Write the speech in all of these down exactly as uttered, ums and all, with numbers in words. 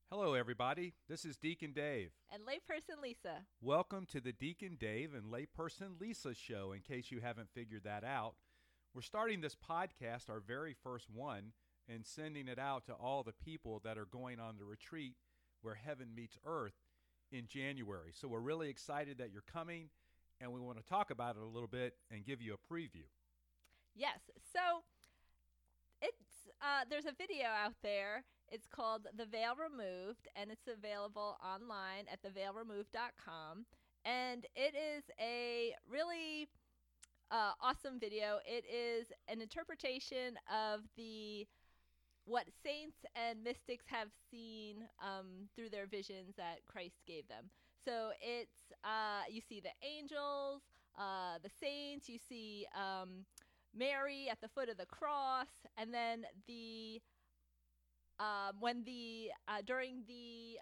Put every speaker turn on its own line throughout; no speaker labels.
Hello, everybody. This is Deacon Dave.
And layperson Lisa.
Welcome to the Deacon Dave and Layperson Lisa show. In case you haven't figured that out, we're starting this podcast, our very first one, and sending it out to all the people that are going on the retreat where heaven meets earth in January. So we're really excited that you're coming, and we want to talk about it a little bit and give you a preview.
Yes. So it's uh, there's a video out there. It's called The Veil Removed, and it's available online at the veil removed dot com. And it is a really uh, awesome video. It is an interpretation of the what saints and mystics have seen um, through their visions that Christ gave them. So it's uh, you see the angels, uh, the saints. You see um, Mary at the foot of the cross, and then the um, when the uh, during the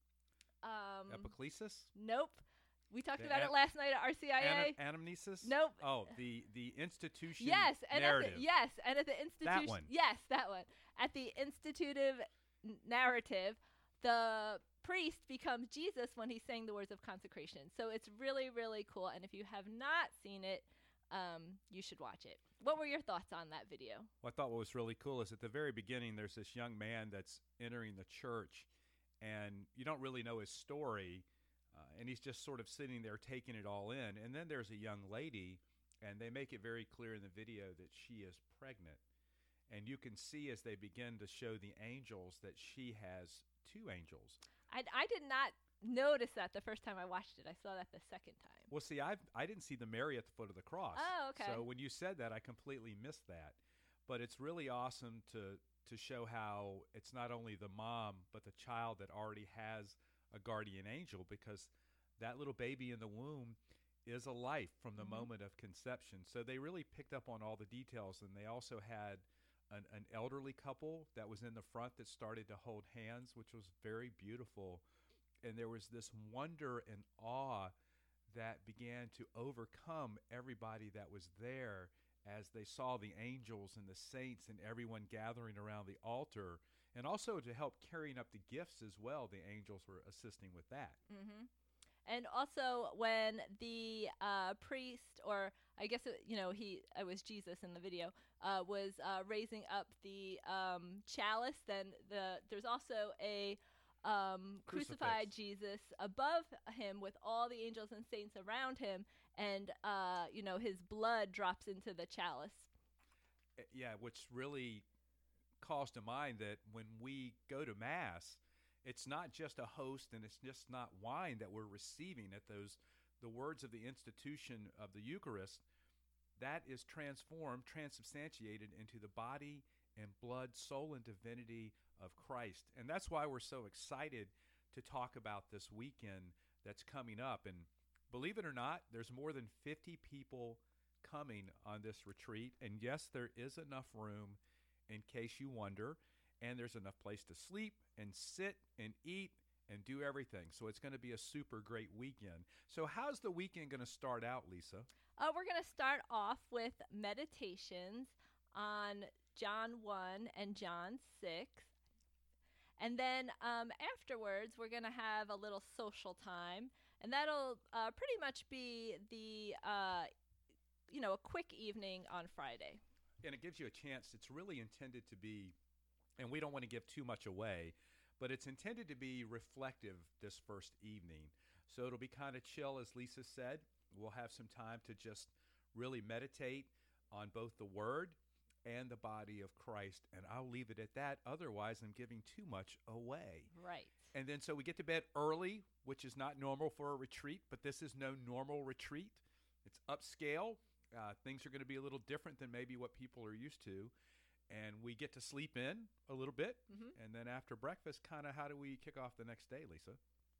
um,
Epiclesis?
nope, we talked
The
about
an-
it last night at R C I A.
Ana- anamnesis?
Nope.
Oh, the, the institution
Yes, and
narrative.
At the, yes, and at the institution.
one.
Yes, that one. At the institutive n- narrative, the priest becomes Jesus when he's saying the words of consecration. So it's really, really cool. And if you have not seen it, um, you should watch it. What were your thoughts on that video?
Well, I thought what was really cool is at the very beginning, there's this young man that's entering the church, and you don't really know his story, uh, and he's just sort of sitting there taking it all in. And then there's a young lady, and they make it very clear in the video that she is pregnant. And you can see as they begin to show the angels that she has two angels.
I, I did not notice that the first time I watched it. I saw that the second time.
Well, see, I've, I didn't see the Mary at the foot of the cross.
Oh, okay.
So when you said that, I completely missed that. But it's really awesome to to show how it's not only the mom, but the child that already has a guardian angel, because that little baby in the womb is a life from the
Mhm.
moment of conception. So they really picked up on all the details, and they also had an, an elderly couple that was in the front that started to hold hands, which was very beautiful. And there was this wonder and awe that began to overcome everybody that was there as they saw the angels and the saints and everyone gathering around the altar, and also to help carrying up the gifts as well. The angels were assisting with that.
Mm-hmm. And also when the uh, priest, or I guess it, you know he, it was Jesus in the video, uh, was uh, raising up the um, chalice. Then the there's also a um, crucified
Crucifix.
Jesus above him with all the angels and saints around him, and uh, you know his blood drops into the chalice.
Uh, Yeah, which really calls to mind that when we go to Mass, it's not just a host and it's just not wine that we're receiving at those, the words of the institution of the Eucharist. That is transformed, transubstantiated into the body and blood, soul, and divinity of Christ. And that's why we're so excited to talk about this weekend that's coming up. And believe it or not, there's more than fifty people coming on this retreat. And yes, there is enough room in case you wonder. And there's enough place to sleep and sit and eat and do everything. So it's going to be a super great weekend. So how's the weekend going to start out, Lisa?
Uh, we're going to start off with meditations on John one and John six. And then um, afterwards, we're going to have a little social time. And that'll uh, pretty much be the, uh, you know, a quick evening on Friday.
And it gives you a chance. It's really intended to be, and we don't want to give too much away, but it's intended to be reflective this first evening. So it'll be kind of chill, as Lisa said. We'll have some time to just really meditate on both the Word and the body of Christ. And I'll leave it at that. Otherwise, I'm giving too much away.
Right.
And then so we get to bed early, which is not normal for a retreat, but this is no normal retreat. It's upscale. Uh, things are going to be a little different than maybe what people are used to. And we get to sleep in a little bit.
Mm-hmm.
And then after breakfast, kind of how do we kick off the next day, Lisa?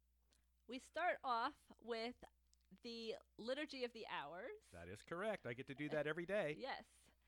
We start off with the Liturgy of the Hours.
That is correct. I get to do that every day.
Yes.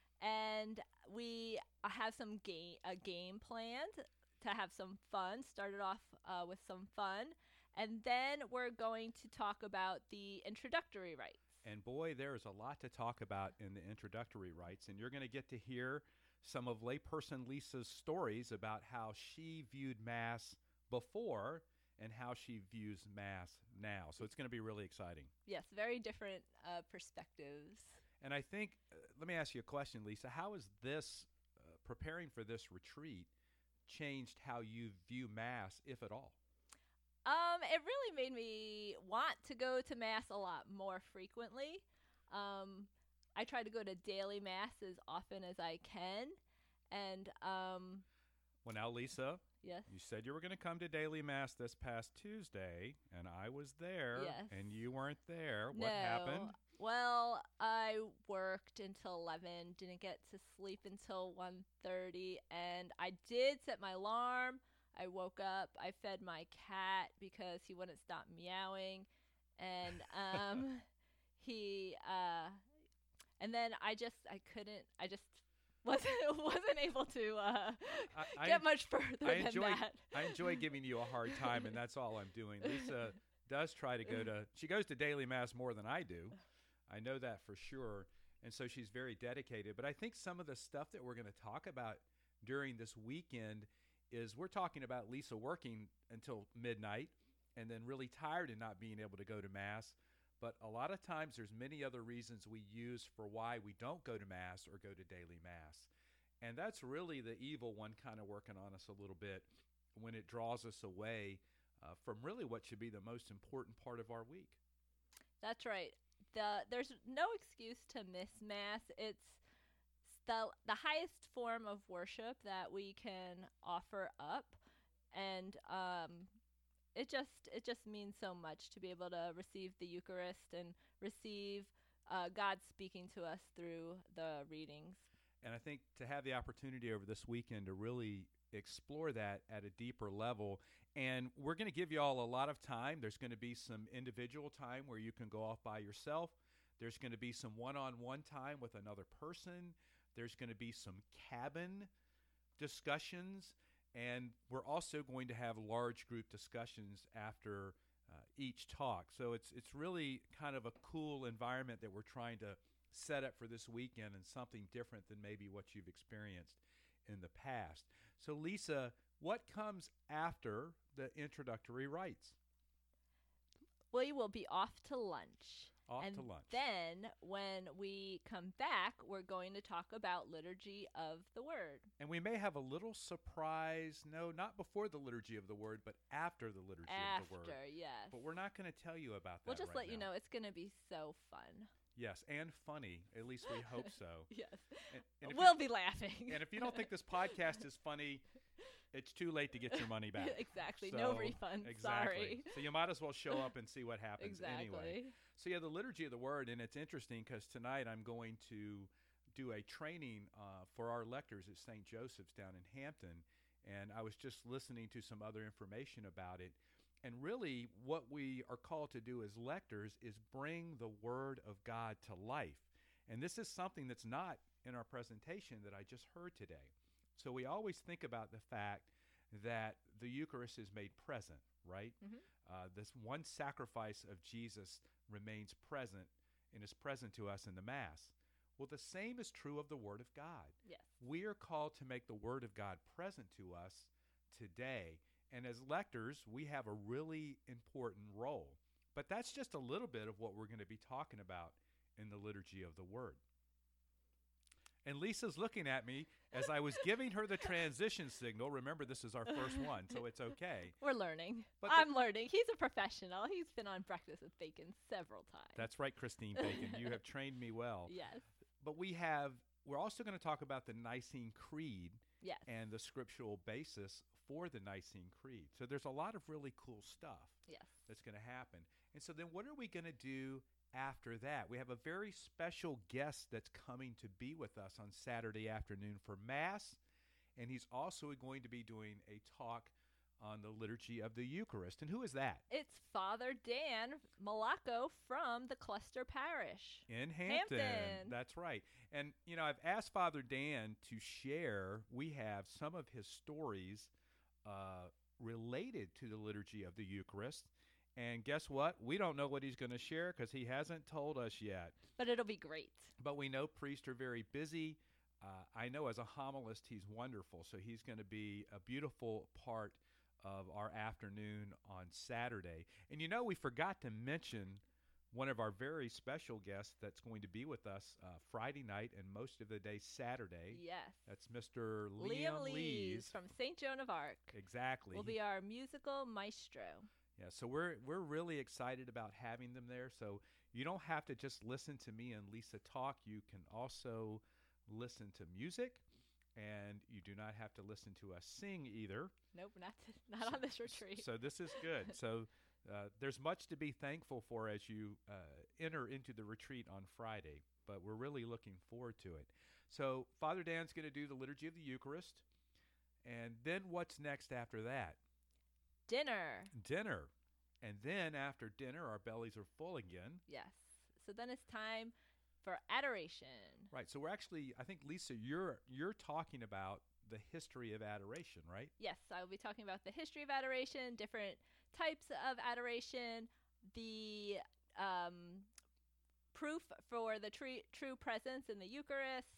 And we have some game, a game planned to have some fun. Started off uh, with some fun. And then we're going to talk about the introductory rites.
And boy, there is a lot to talk about in the introductory rites. And you're going to get to hear some of layperson Lisa's stories about how she viewed Mass before and how she views Mass now. So it's going to be really exciting.
Yes, very different uh, perspectives.
And I think, uh, let me ask you a question, Lisa. How has this, uh, preparing for this retreat, changed how you view Mass, if at all?
Um, it really made me want to go to Mass a lot more frequently. Um, I try to go to daily Mass as often as I can. And, um,
Well, now, Lisa,
yes.
you said you were going to come to daily Mass this past Tuesday, and I was there,
Yes.
and you weren't there.
No.
What happened?
Well, I worked until eleven, didn't get to sleep until one thirty, and I did set my alarm. I woke up, I fed my cat because he wouldn't stop meowing, and um, he, uh, and then I just, I couldn't, I just wasn't wasn't able to uh,
I,
get
I,
much further
I
than
enjoy,
that.
I enjoy giving you a hard time, and that's all I'm doing. Lisa does try to go to, she goes to daily Mass more than I do. I know that for sure. And so she's very dedicated. But I think some of the stuff that we're going to talk about during this weekend is we're talking about Lisa working until midnight and then really tired and not being able to go to Mass. But a lot of times there's many other reasons we use for why we don't go to Mass or go to daily Mass. And that's really the evil one kind of working on us a little bit when it draws us away uh, from really what should be the most important part of our week.
That's right. The there's no excuse to miss Mass. It's the the highest form of worship that we can offer up, and um, it just it just means so much to be able to receive the Eucharist and receive uh, God speaking to us through the readings.
And I think to have the opportunity over this weekend to really explore that at a deeper level. And we're going to give you all a lot of time. There's going to be some individual time where you can go off by yourself. There's going to be some one-on-one time with another person. There's going to be some cabin discussions. And we're also going to have large group discussions after uh, each talk. So it's it's really kind of a cool environment that we're trying to set up for this weekend, and something different than maybe what you've experienced in the past. So Lisa, what comes after the introductory rites?
We will be off to lunch.
Off
and
to lunch.
Then when we come back, we're going to talk about Liturgy of the Word.
And we may have a little surprise, no, not before the Liturgy of the Word, but after the Liturgy
after,
of the Word.
After, yes.
But we're not going to tell you about that.
We'll just
right
let you
now.
know it's going to be so fun.
Yes, and funny. At least we hope so.
Yes.
And, and
we'll
you,
be laughing.
And if you don't think this podcast is funny, it's too late to get your money back.
Exactly.
So,
no refund.
Exactly.
Sorry.
So you might as well show up and see what happens
exactly.
anyway. So yeah, the Liturgy of the Word, and it's interesting because tonight I'm going to do a training uh, for our lectors at Saint Joseph's down in Hampton, and I was just listening to some other information about it. And really, what we are called to do as lectors is bring the Word of God to life. And this is something that's not in our presentation that I just heard today. So we always think about the fact that the Eucharist is made present, right?
Mm-hmm.
Uh, this one sacrifice of Jesus remains present and is present to us in the Mass. Well, the same is true of the Word of God.
Yes.
We are called to make the Word of God present to us today. And as lectors, we have a really important role. But that's just a little bit of what we're going to be talking about in the Liturgy of the Word. And Lisa's looking at me as I was giving her the transition signal. Remember, this is our first one, so it's okay.
We're learning.
But
I'm learning. He's a professional. He's been on Breakfast with Bacon several times.
That's right, Christine Bacon. You have trained me well.
Yes.
But we have, we're also going to talk about the Nicene Creed.
Yes.
And the scriptural basis for the Nicene Creed. So there's a lot of really cool stuff
yes.
that's going to happen. And so then what are we going to do after that? We have a very special guest that's coming to be with us on Saturday afternoon for Mass, and he's also going to be doing a talk on the Liturgy of the Eucharist. And who is that?
It's Father Dan Malacco from the Cluster Parish.
In Hampton.
Hampton.
That's right. And, you know, I've asked Father Dan to share, we have some of his stories uh, related to the Liturgy of the Eucharist. And guess what? We don't know what he's going to share because he hasn't told us yet.
But it'll be great.
But we know priests are very busy. Uh, I know as a homilist, he's wonderful. So he's going to be a beautiful part of our afternoon on Saturday. And you know, we forgot to mention one of our very special guests that's going to be with us uh, Friday night and most of the day Saturday.
Yes.
That's Mister
Liam
Liam
Lees
Lees.
from Saint Joan of Arc.
Exactly.
Will be our musical maestro.
Yeah, so we're we're really excited about having them there. So you don't have to just listen to me and Lisa talk. You can also listen to music, and you do not have to listen to us sing either.
Nope, not not
so,
on this retreat.
So this is good. So uh, there's much to be thankful for as you uh, enter into the retreat on Friday, but we're really looking forward to it. So Father Dan's going to do the Liturgy of the Eucharist, and then what's next after that?
Dinner.
Dinner. And then after dinner, our bellies are full again.
Yes. So then it's time for adoration.
Right. So we're actually, I think, Lisa, you're you're talking about the history of adoration, right?
Yes, I will be talking about the history of adoration, different types of adoration, the um, proof for the tre- true presence in the Eucharist,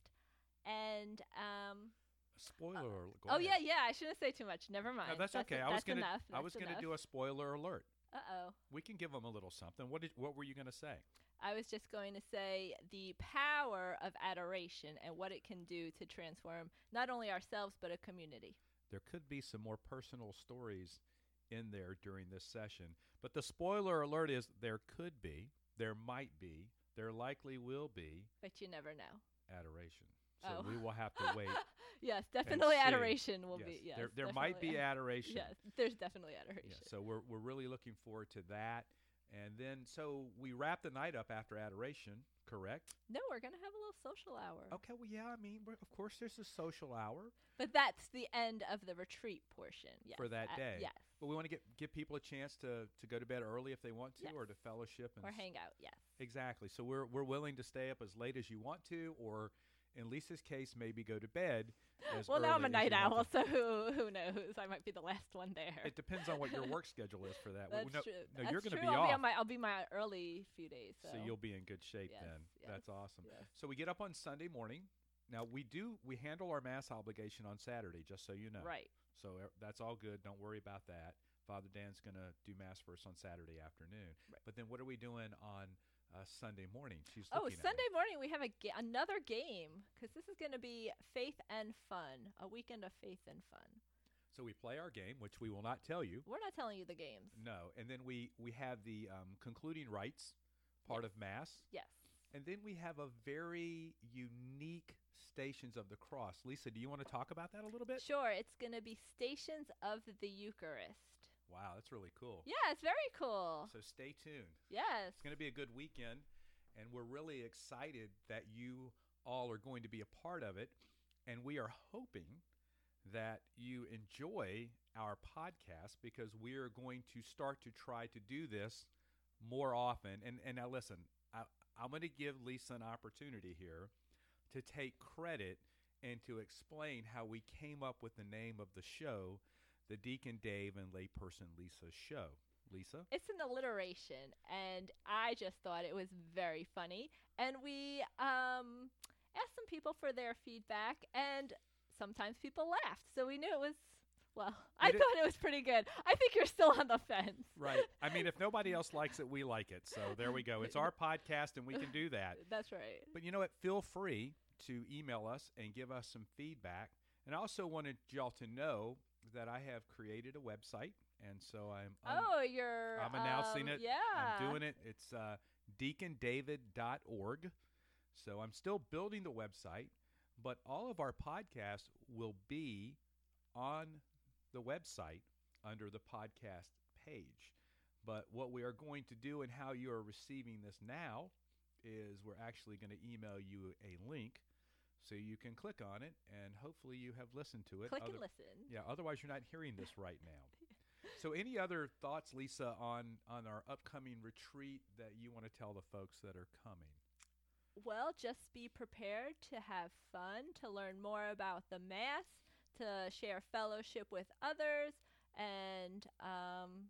and um,
spoiler
uh,
alert. Go
oh
ahead.
yeah, yeah. I shouldn't say too much. Never mind.
No, that's,
that's
okay.
A,
I was
that's
gonna
enough.
I was
That's
gonna
enough.
do a spoiler alert.
Uh oh.
We can give them a little something. What did what were you gonna say?
I was just going to say the power of adoration and what it can do to transform not only ourselves but a community.
There could be some more personal stories in there during this session, but the spoiler alert is there could be, there might be, there likely will be,
but you never know.
Adoration. So
Oh.
we will have to wait.
Yes, definitely
see.
adoration will
Yes,
be. Yes,
there there might be
definitely.
adoration.
Yes, there's definitely adoration.
Yeah, so we're we're really looking forward to that. And then, so we wrap the night up after adoration, correct?
No, we're going to have a little social hour.
Okay, well, yeah, I mean, we're- of course there's a social hour
But that's the end of the retreat portion. Yes.
for that
uh,
day.
yes.
But we want to get give people a chance to, to go to bed early if they want to,
Yes.
or to fellowship. And
Or
s-
hang out, yes.
Exactly. So we're we're willing to stay up as late as you want to, or in Lisa's case, maybe go to bed as
Well, now I'm a
early as
night
you want
owl,
to.
so who, who knows? I might be the last one there.
It depends on what your work schedule is for that.
That's
no,
true.
no,
That's
you're going to
true.
be
I'll
off.
Be on my, I'll be my early few days. So,
So you'll be in good shape
Yes,
then.
yes,
That's awesome.
yes.
So we get up on Sunday morning. Now we do we handle our mass obligation on Saturday, just so you know.
Right.
So uh, that's all good. Don't worry about that. Father Dan's going to do mass for us on Saturday afternoon.
Right.
But then what are we doing on uh, Sunday morning? She's
Oh,
looking at
Sunday
me.
morning we have a ga- another game because this is going to be faith and fun, a weekend of faith and fun.
So we play our game, which we will not tell you.
We're not telling you the games.
No. And then we we have the um, concluding rites, part of mass.
Yes.
And then we have a very unique Stations of the Cross. Lisa, do you want to talk about that a little bit?
Sure. It's going to be Stations of the Eucharist.
Wow, that's really cool.
Yeah, it's very cool.
So stay tuned.
Yes.
It's going to be a good weekend, and we're really excited that you all are going to be a part of it. And we are hoping that you enjoy our podcast because we are going to start to try to do this more often. And, and now listen, I, I'm going to give Lisa an opportunity here to take credit and to explain how we came up with the name of the show, the Deacon Dave and Layperson Lisa Show. Lisa?
It's an alliteration, and I just thought it was very funny. And we um, asked some people for their feedback, and sometimes people laughed. So we knew it was, well, I
It i-
thought it was pretty good. I think you're still on the fence.
Right. I mean, if nobody else likes it, we like it. So there we go. It's our podcast, and we can do that.
That's right.
But you know what? Feel free to email us and give us some feedback. And I also wanted y'all to know that I have created a website, and so I'm un-
Oh, you're.
I'm announcing
um,
it.
Yeah.
I'm doing it. It's uh, deacon david dot org. So I'm still building the website, but all of our podcasts will be on the website under the podcast page. But what we are going to do and how you are receiving this now is we're actually going to email you a link so you can click on it, and hopefully you have listened to it.
Click
Other-
and listen.
Yeah, otherwise you're not hearing this right now. So any other thoughts, Lisa, on, on our upcoming retreat that you want to tell the folks that are coming?
Well, just be prepared to have fun, to learn more about the Mass, to share fellowship with others, and um,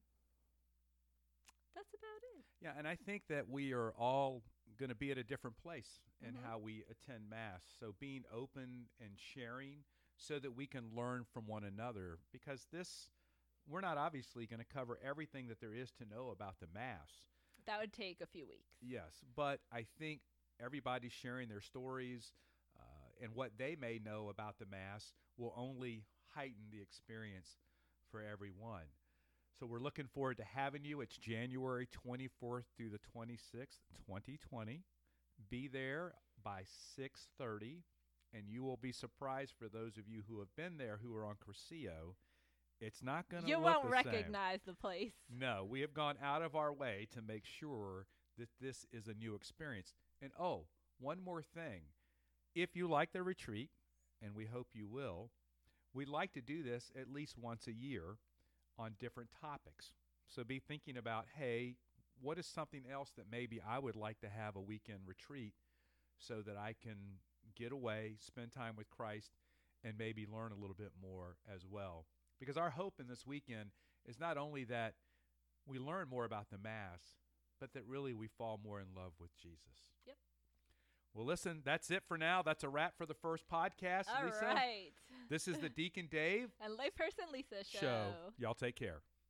that's about it.
Yeah, and I think that we are all going to be at a different place in
Mhm.
how we attend Mass. So being open and sharing so that we can learn from one another, because this we're not obviously going to cover everything that there is to know about the Mass.
That would take a few weeks.
Yes, but I think everybody sharing their stories uh, and what they may know about the Mass will only heighten the experience for everyone. So we're looking forward to having you. It's January twenty-fourth through the twenty-sixth, twenty twenty. Be there by six thirty, and you will be surprised for those of you who have been there who are on Cursillo. It's not going to
You
look
won't
the same.
recognize the place.
No, we have gone out of our way to make sure that this is a new experience. And oh, one more thing. If you like the retreat, and we hope you will, we'd like to do this at least once a year on different topics. So be thinking about, hey, what is something else that maybe I would like to have a weekend retreat so that I can get away, spend time with Christ, and maybe learn a little bit more as well. Because our hope in this weekend is not only that we learn more about the Mass, but that really we fall more in love with Jesus.
Yep.
Well, listen, that's it for now. That's a wrap for the first podcast.
All
Lisa,
right.
this is the Deacon Dave
and layperson Lisa show.
show. Y'all take care.